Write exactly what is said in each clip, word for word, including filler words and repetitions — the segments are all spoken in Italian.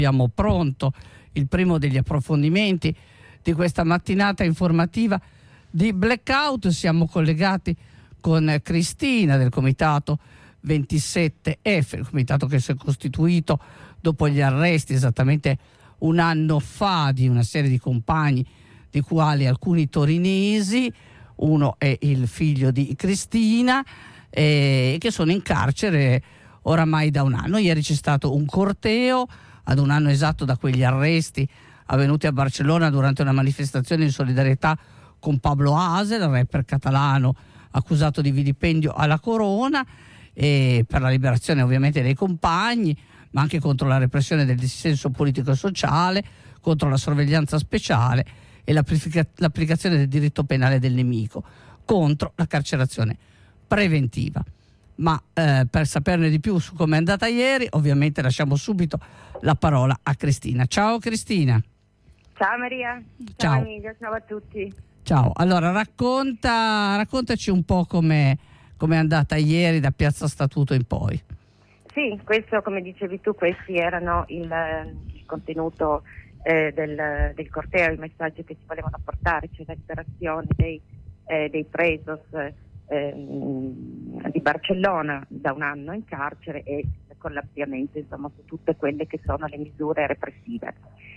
Abbiamo pronto il primo degli approfondimenti di questa mattinata informativa di Blackout. Siamo collegati con Cristina del Comitato ventisette F, il comitato che si è costituito dopo gli arresti esattamente un anno fa di una serie di compagni, di quali alcuni torinesi. Uno è il figlio di Cristina, eh, che sono in carcere oramai da un anno. Ieri c'è stato un corteo ad un anno esatto da quegli arresti avvenuti a Barcellona durante una manifestazione in solidarietà con Pablo Hasél, il rapper catalano accusato di vilipendio alla corona, e per la liberazione ovviamente dei compagni, ma anche contro la repressione del dissenso politico e sociale, contro la sorveglianza speciale e l'applica- l'applicazione del diritto penale del nemico, contro la carcerazione preventiva. Ma eh, per saperne di più su come è andata ieri, ovviamente lasciamo subito la parola a Cristina. Ciao Cristina. Ciao Maria, ciao, ciao Emilia, ciao a tutti. Ciao, allora racconta, raccontaci un po' come è andata ieri da Piazza Statuto in poi. Sì, questo, come dicevi tu, questi erano il, il contenuto eh, del, del corteo, i messaggi che ci volevano portare, cioè la liberazione dei, eh, dei presos eh, di Barcellona da un anno in carcere e con l'ampliamento insomma su tutte quelle che sono le misure repressive.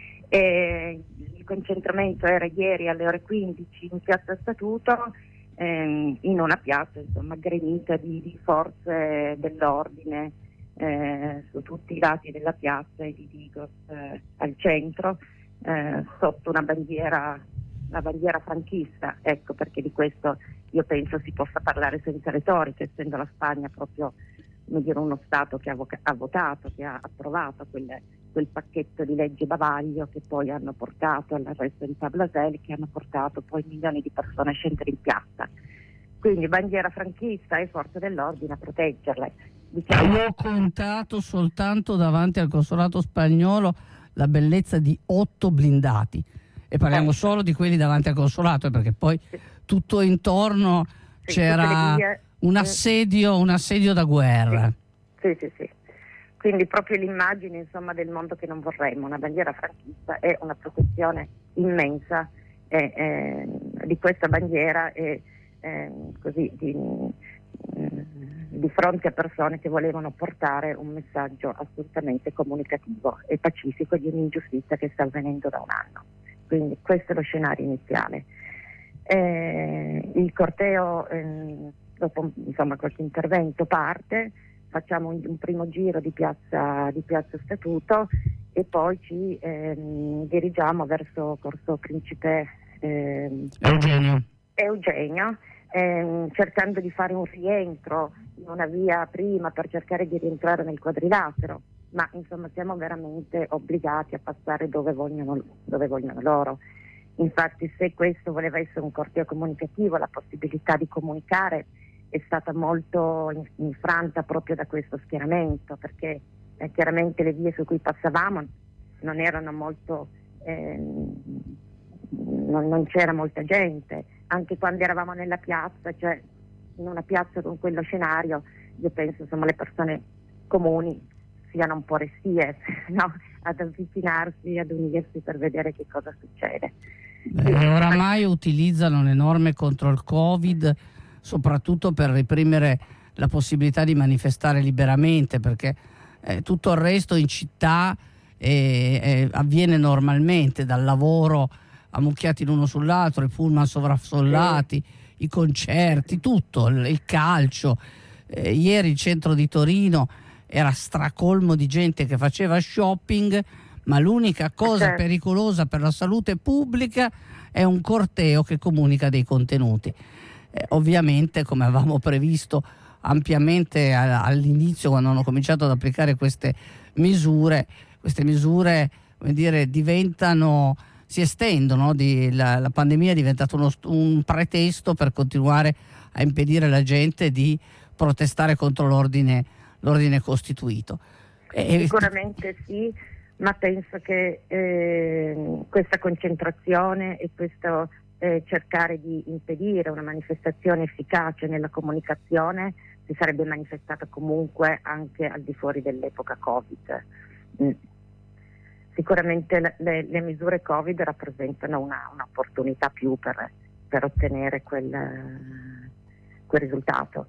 E il concentramento era ieri alle ore quindici in Piazza Statuto, ehm, in una piazza insomma gremita di, di forze dell'ordine eh, su tutti i lati della piazza e di Digos eh, al centro, eh, sotto una bandiera, una bandiera franchista. Ecco perché di questo io penso si possa parlare senza retorica, essendo la Spagna proprio, come dire, uno Stato che ha, voca- ha votato, che ha approvato quel, quel pacchetto di leggi bavaglio che poi hanno portato all'arresto di Pablo Hasél, che hanno portato poi milioni di persone a scendere in piazza. Quindi bandiera franchista e forze dell'ordine a proteggerle. Diciamo... Io ho contato soltanto davanti al consolato spagnolo la bellezza di otto blindati, e parliamo eh. solo di quelli davanti al consolato, perché poi sì. tutto intorno sì, c'era vie... un assedio, un assedio da guerra. Sì, sì, sì. sì. Quindi proprio l'immagine insomma del mondo che non vorremmo, una bandiera franchista e una protezione immensa eh, eh, di questa bandiera e eh, così di, di fronte a persone che volevano portare un messaggio assolutamente comunicativo e pacifico di un'ingiustizia che sta avvenendo da un anno. Quindi questo è lo scenario iniziale. Eh, il corteo eh, dopo insomma qualche intervento parte, facciamo un, un primo giro di piazza, di piazza Statuto e poi ci ehm, dirigiamo verso Corso Principe ehm, Eugenio, Eugenio ehm, cercando di fare un rientro in una via prima per cercare di rientrare nel quadrilatero, ma insomma siamo veramente obbligati a passare dove vogliono, dove vogliono loro. Infatti se questo voleva essere un corteo comunicativo, la possibilità di comunicare è stata molto infranta proprio da questo schieramento, perché eh, chiaramente le vie su cui passavamo non erano molto, eh, non, non c'era molta gente, anche quando eravamo nella piazza, cioè in una piazza con quello scenario, io penso insomma le persone comuni siano un po' restie, no? Ad avvicinarsi, ad unirsi per vedere che cosa succede. Beh, oramai utilizzano le norme contro il Covid soprattutto per reprimere la possibilità di manifestare liberamente, perché eh, tutto il resto in città eh, eh, avviene normalmente, dal lavoro ammucchiati l'uno sull'altro, i pullman sovraffollati, sì. i concerti, tutto, il, il calcio. Eh, ieri il centro di Torino era stracolmo di gente che faceva shopping, ma l'unica cosa certo. pericolosa per la salute pubblica è un corteo che comunica dei contenuti. Eh, ovviamente, come avevamo previsto ampiamente all'inizio, quando hanno cominciato ad applicare queste misure, queste misure, come dire, diventano, si estendono, di, la, la pandemia è diventata uno, un pretesto per continuare a impedire alla gente di protestare contro l'ordine, l'ordine costituito. E, Sicuramente sì, ma penso che eh, questa concentrazione e questo Eh, cercare di impedire una manifestazione efficace nella comunicazione si sarebbe manifestata comunque anche al di fuori dell'epoca Covid. Mm. sicuramente le, le, le misure Covid rappresentano una, un'opportunità più per, per ottenere quel, quel risultato.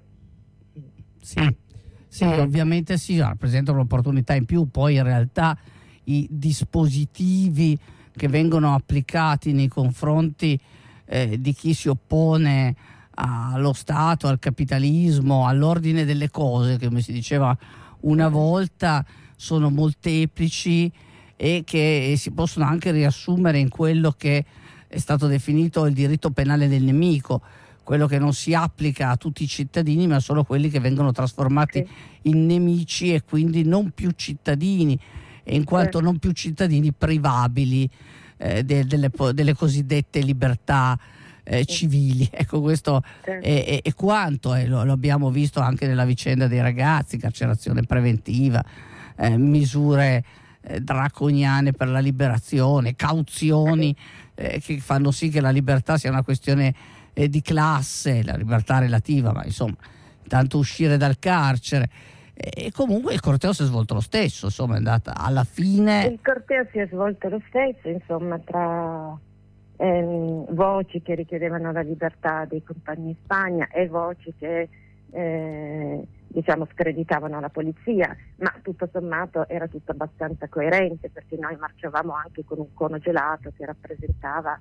Sì, sì, ovviamente sì, rappresentano un'opportunità in più, poi in realtà i dispositivi che vengono applicati nei confronti eh, di chi si oppone allo Stato, al capitalismo, all'ordine delle cose, come si diceva una volta, sono molteplici e che si possono anche riassumere in quello che è stato definito il diritto penale del nemico, quello che non si applica a tutti i cittadini ma solo quelli che vengono trasformati sì. in nemici e quindi non più cittadini, e in quanto sì. non più cittadini privabili eh, de, delle, delle cosiddette libertà eh, sì. civili. Ecco, questo sì. è, è, è quanto eh, lo, lo abbiamo visto anche nella vicenda dei ragazzi, carcerazione preventiva, eh, misure eh, draconiane per la liberazione, cauzioni eh, che fanno sì che la libertà sia una questione eh, di classe, la libertà relativa, ma insomma, tanto uscire dal carcere. E comunque il corteo si è svolto lo stesso, insomma, è andata alla fine. Il corteo si è svolto lo stesso, insomma, tra ehm, voci che richiedevano la libertà dei compagni in Spagna e voci che eh, diciamo screditavano la polizia, ma tutto sommato era tutto abbastanza coerente, perché noi marciavamo anche con un cono gelato che rappresentava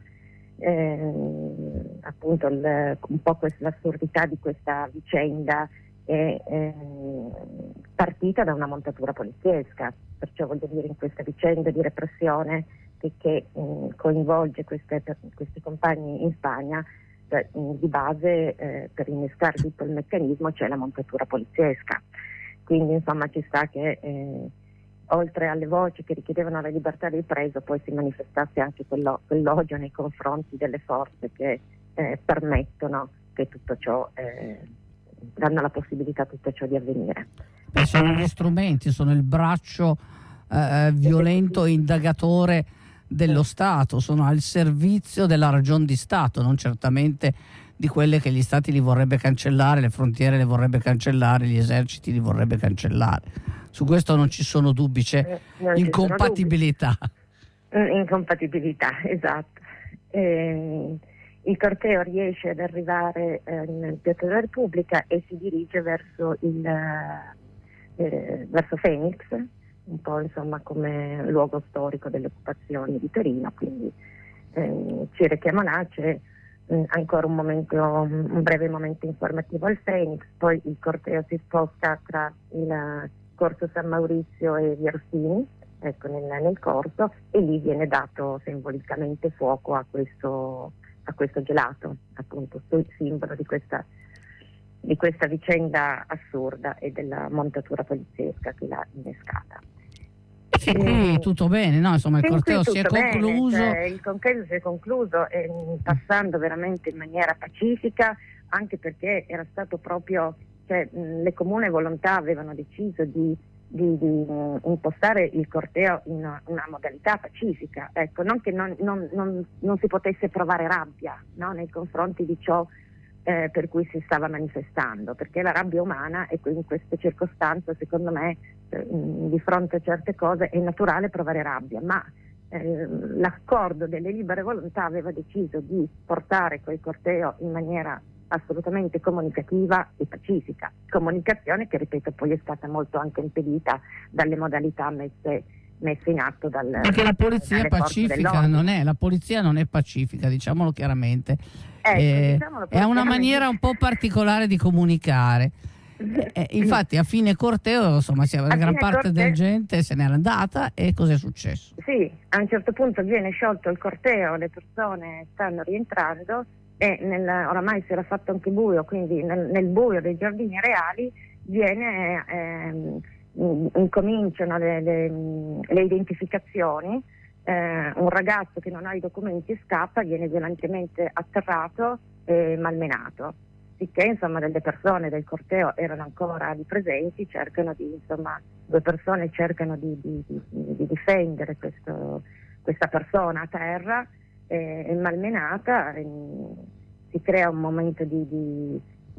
eh, appunto il, un po' questa, l'assurdità di questa vicenda. È eh, partita da una montatura poliziesca, perciò voglio dire, in questa vicenda di repressione che, che mh, coinvolge queste, questi compagni in Spagna, cioè, mh, di base eh, per innescare tutto il meccanismo c'è la montatura poliziesca. Quindi insomma ci sta che eh, oltre alle voci che richiedevano la libertà del preso poi si manifestasse anche quello, quell'odio nei confronti delle forze che eh, permettono che tutto ciò eh, danno la possibilità a tutto ciò di avvenire. Beh, sono gli strumenti, sono il braccio eh, violento e indagatore dello Stato, sono al servizio della ragion di Stato, non certamente di quelle che gli Stati li vorrebbe cancellare, le frontiere le vorrebbe cancellare, gli eserciti li vorrebbe cancellare. Su questo non ci sono dubbi, c'è non incompatibilità. Dubbi. Incompatibilità, esatto. E il corteo riesce ad arrivare eh, nel Piazza della Repubblica e si dirige verso il eh, verso Phoenix, un po' insomma come luogo storico delle occupazioni di Torino, quindi eh, ci richiamo là, c'è eh, ancora un momento, un breve momento informativo al Phoenix, poi il corteo si sposta tra il Corso San Maurizio e Via Orsini, ecco, nel, nel corso, e lì viene dato simbolicamente fuoco a questo a questo gelato, appunto, simbolo di questa, di questa vicenda assurda e della montatura poliziesca che l'ha innescata. Fin qui tutto bene, no? Insomma, il corteo si è concluso. Bene, cioè, il corteo si è concluso eh, passando veramente in maniera pacifica, anche perché era stato proprio, cioè, mh, le comuni volontà avevano deciso di Di, di uh, impostare il corteo in una, una modalità pacifica, ecco, non che non, non, non, non si potesse provare rabbia, no, nei confronti di ciò eh, per cui si stava manifestando, perché la rabbia umana, e in queste circostanze secondo me eh, di fronte a certe cose è naturale provare rabbia, ma eh, l'accordo delle libere volontà aveva deciso di portare quel corteo in maniera assolutamente comunicativa e pacifica, comunicazione che, ripeto, poi è stata molto anche impedita dalle modalità messe, messe in atto dal, perché la polizia pacifica non è, la polizia non è pacifica, diciamolo chiaramente, ecco, eh, diciamolo è una maniera un po' particolare di comunicare. Eh, infatti a fine corteo, insomma, la gran parte corteo, della gente se n'era andata, e cos'è successo? Sì, a un certo punto viene sciolto il corteo, le persone stanno rientrando e nel, oramai si era fatto anche buio, quindi nel, nel buio dei giardini reali viene, eh, incominciano le, le, le identificazioni, eh, un ragazzo che non ha i documenti scappa, viene violentemente atterrato e malmenato, sicché insomma delle persone del corteo erano ancora lì presenti, cercano di, insomma, due persone cercano di, di, di, di difendere questo, questa persona a terra, è malmenata, e si crea un momento di, di,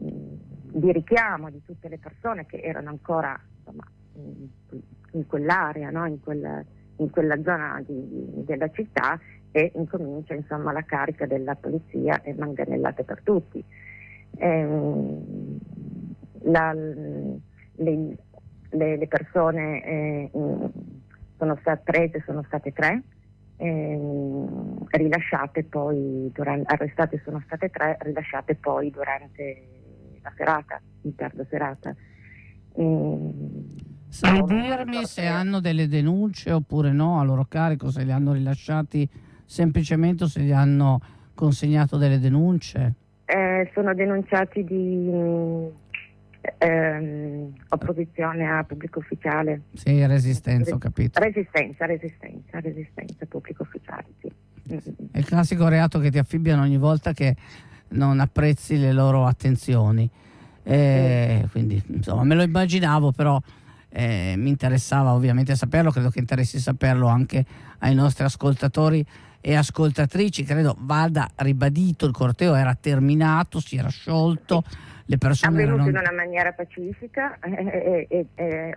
di richiamo di tutte le persone che erano ancora, insomma, in, in quell'area, no? in, quel, in quella zona di, della città, e incomincia insomma la carica della polizia e manganellate per tutti. Ehm, la, le, le, le persone eh, sono state prese, sono state tre, ehm, rilasciate poi durante, arrestate sono state tre, rilasciate poi durante la serata, in tarda serata. Ehm, Sai dirmi se hanno delle denunce oppure no a loro carico, se li hanno rilasciati semplicemente o se gli hanno consegnato delle denunce? Eh, sono denunciati di ehm, opposizione a pubblico ufficiale. Sì, resistenza, ho capito. Resistenza, resistenza, resistenza, pubblico ufficiale, sì. È il classico reato che ti affibbiano ogni volta che non apprezzi le loro attenzioni. Eh, sì. Quindi, insomma, me lo immaginavo, però eh, mi interessava ovviamente saperlo, credo che interessi saperlo anche ai nostri ascoltatori e ascoltatrici. Credo vada ribadito, il corteo era terminato, si era sciolto, sì. Le persone avvenuto erano... in una maniera pacifica e, e, e,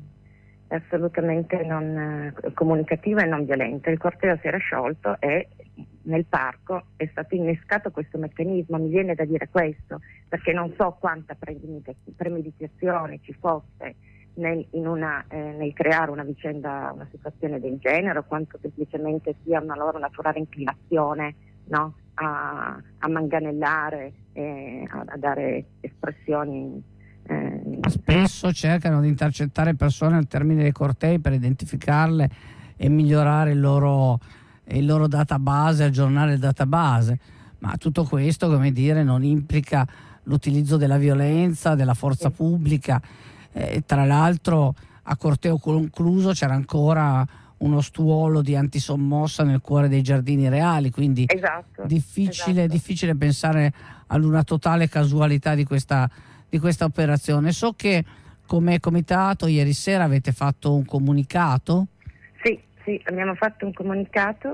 e assolutamente non eh, comunicativa e non violenta. Il corteo si era sciolto e nel parco è stato innescato questo meccanismo. Mi viene da dire questo perché non so quanta premeditazione ci fosse nel, in una, eh, nel creare una vicenda, una situazione del genere, o quanto semplicemente sia una loro naturale inclinazione, no? a, a manganellare e a, a dare espressioni. Eh. Spesso cercano di intercettare persone al termine dei cortei per identificarle e migliorare il loro, il loro database, aggiornare il database, ma tutto questo, come dire, non implica l'utilizzo della violenza, della forza pubblica. Eh, tra l'altro a corteo concluso c'era ancora uno stuolo di antisommossa nel cuore dei Giardini Reali, quindi esatto, difficile, esatto. difficile pensare ad una totale casualità di questa, di questa operazione. So che come comitato ieri sera avete fatto un comunicato. Sì, sì, abbiamo fatto un comunicato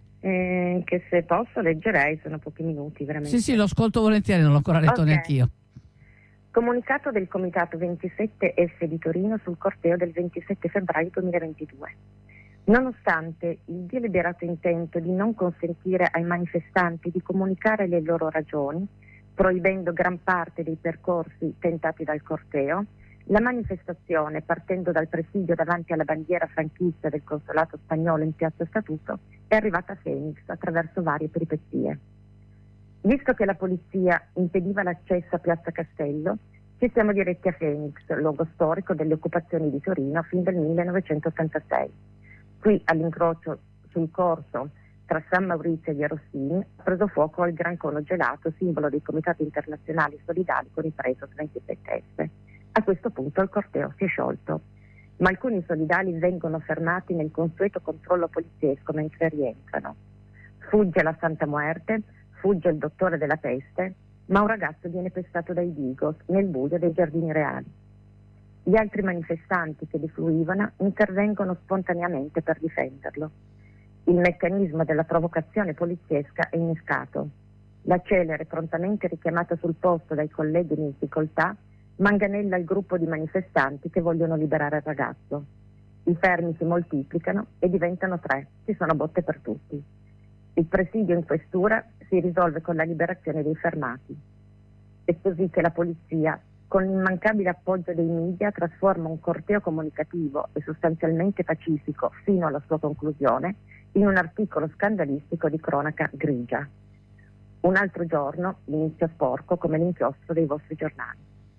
eh, che se posso leggerei, sono pochi minuti veramente. Sì, sì, lo ascolto volentieri, non l'ho ancora letto okay. neanch'io. Comunicato del Comitato ventisette F di Torino sul corteo del ventisette febbraio duemilaventidue. Nonostante il deliberato intento di non consentire ai manifestanti di comunicare le loro ragioni, proibendo gran parte dei percorsi tentati dal corteo, la manifestazione, partendo dal presidio davanti alla bandiera franchista del consolato spagnolo in Piazza Statuto, è arrivata a Phoenix attraverso varie peripezie. Visto che la polizia impediva l'accesso a Piazza Castello, ci siamo diretti a Phoenix, luogo storico delle occupazioni di Torino fin del millenovecentottantasei. Qui all'incrocio sul corso tra San Maurizio e Via Rossini ha preso fuoco il Gran Cono Gelato, simbolo dei comitati internazionali solidali con i Presos ventisette F. A questo punto il corteo si è sciolto, ma alcuni solidali vengono fermati nel consueto controllo poliziesco mentre rientrano. Fugge la Santa Muerte, fugge il dottore della peste, ma un ragazzo viene pestato dai Digos nel buio dei Giardini Reali. Gli altri manifestanti che defluivano intervengono spontaneamente per difenderlo. Il meccanismo della provocazione poliziesca è innescato. La celere, prontamente richiamata sul posto dai colleghi in difficoltà, manganella il gruppo di manifestanti che vogliono liberare il ragazzo. I fermi si moltiplicano e diventano tre, ci sono botte per tutti. Il presidio in questura si risolve con la liberazione dei fermati. È così che la polizia, con l'immancabile appoggio dei media, trasforma un corteo comunicativo e sostanzialmente pacifico fino alla sua conclusione in un articolo scandalistico di cronaca grigia. Un altro giorno inizia sporco come l'inchiostro dei vostri giornali.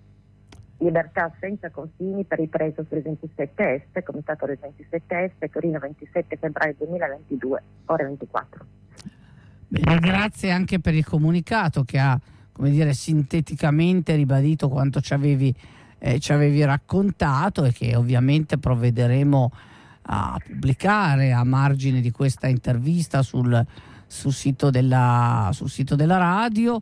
Libertà senza confini per i Presos del ventisette F, Comitato del ventisette F, Torino ventisette febbraio duemilaventidue, ore ventiquattro. Bene, grazie anche per il comunicato che ha, come dire, sinteticamente ribadito quanto ci avevi, eh, ci avevi raccontato e che ovviamente provvederemo a pubblicare a margine di questa intervista sul, sul, sito, della, sul sito della radio.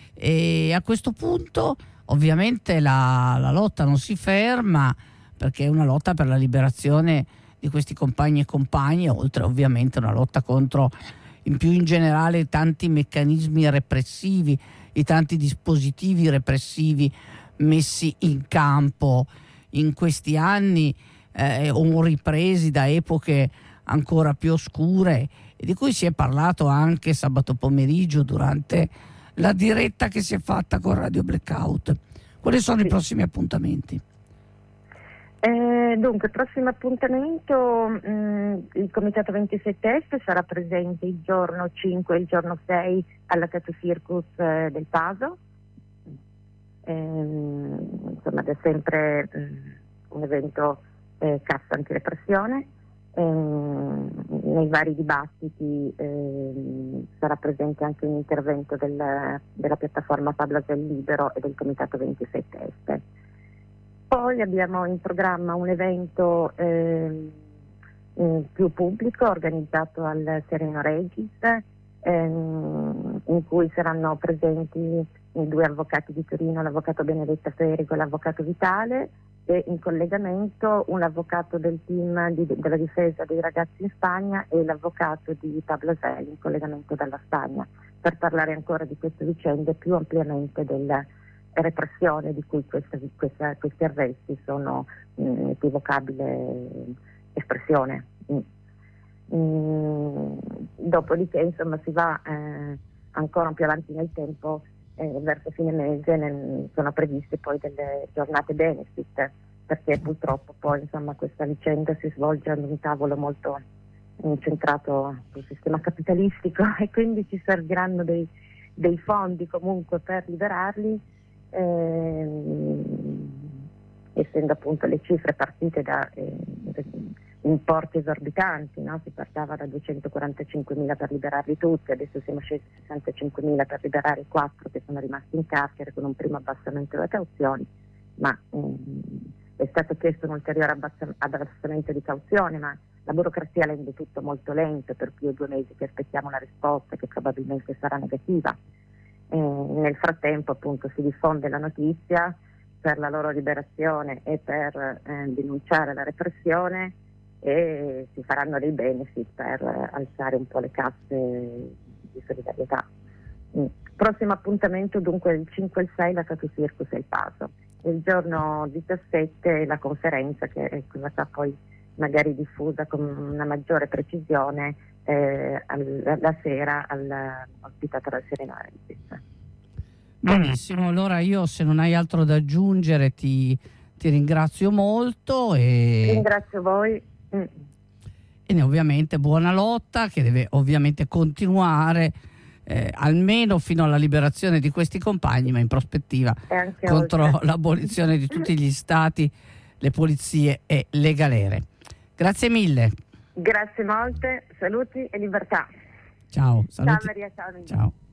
E a questo punto ovviamente la, la lotta non si ferma, perché è una lotta per la liberazione di questi compagni e compagne, oltre ovviamente una lotta contro in più in generale tanti meccanismi repressivi, i tanti dispositivi repressivi messi in campo in questi anni eh, o ripresi da epoche ancora più oscure e di cui si è parlato anche sabato pomeriggio durante la diretta che si è fatta con Radio Blackout. Quali sono sì. i prossimi appuntamenti? Eh, dunque, il prossimo appuntamento, mh, il Comitato ventisette Est sarà presente il giorno cinque e il giorno sei alla Tattoo Circus eh, del Paso. Eh, insomma, è sempre mh, un evento eh, cassa antirepressione. Eh, nei vari dibattiti eh, sarà presente anche un intervento del, della piattaforma Pablasel Libero e del Comitato ventisette Est. Poi abbiamo in programma un evento eh, più pubblico organizzato al Sereno Regis, eh, in cui saranno presenti i due avvocati di Torino, l'avvocato Benedetta Ferigo e l'avvocato Vitale, e in collegamento un avvocato del team di, della difesa dei ragazzi in Spagna e l'avvocato di Pablasel in collegamento dalla Spagna, per parlare ancora di queste vicende più ampiamente della repressione di cui questa, questa, questi arresti sono un'equivocabile espressione. Mm. Mm. Dopodiché insomma si va eh, ancora più avanti nel tempo, eh, verso fine mese nel, sono previste poi delle giornate benefit, perché purtroppo poi insomma questa vicenda si svolge ad un tavolo molto incentrato sul sistema capitalistico e quindi ci serviranno dei, dei fondi comunque per liberarli. Eh, essendo appunto le cifre partite da eh, importi esorbitanti, no? Si partava da duecentoquarantacinquemila per liberarli tutti, adesso siamo scesi a sessantacinquemila per liberare i quattro che sono rimasti in carcere con un primo abbassamento delle cauzioni, ma ehm, è stato chiesto un ulteriore abbass- abbassamento di cauzione, ma la burocrazia rende tutto molto lento, per più di due mesi che aspettiamo una risposta che probabilmente sarà negativa. Eh, nel frattempo appunto si diffonde la notizia per la loro liberazione e per eh, denunciare la repressione, e si faranno dei benefit per eh, alzare un po' le casse di solidarietà. Mm. Prossimo appuntamento dunque il cinque e il sei la Tattoo Circus e il Paso, il giorno diciassette la conferenza che è stata poi magari diffusa con una maggiore precisione eh, al, la sera al, ospitata dal Sereno Regis. Benissimo, allora io, se non hai altro da aggiungere, ti, ti ringrazio molto e ringrazio voi mm. e ovviamente buona lotta, che deve ovviamente continuare eh, almeno fino alla liberazione di questi compagni, ma in prospettiva contro oltre. l'abolizione di tutti gli stati, le polizie e le galere. Grazie mille. Grazie molte, saluti e libertà. Ciao, saluti. Ciao Maria, ciao. Ciao.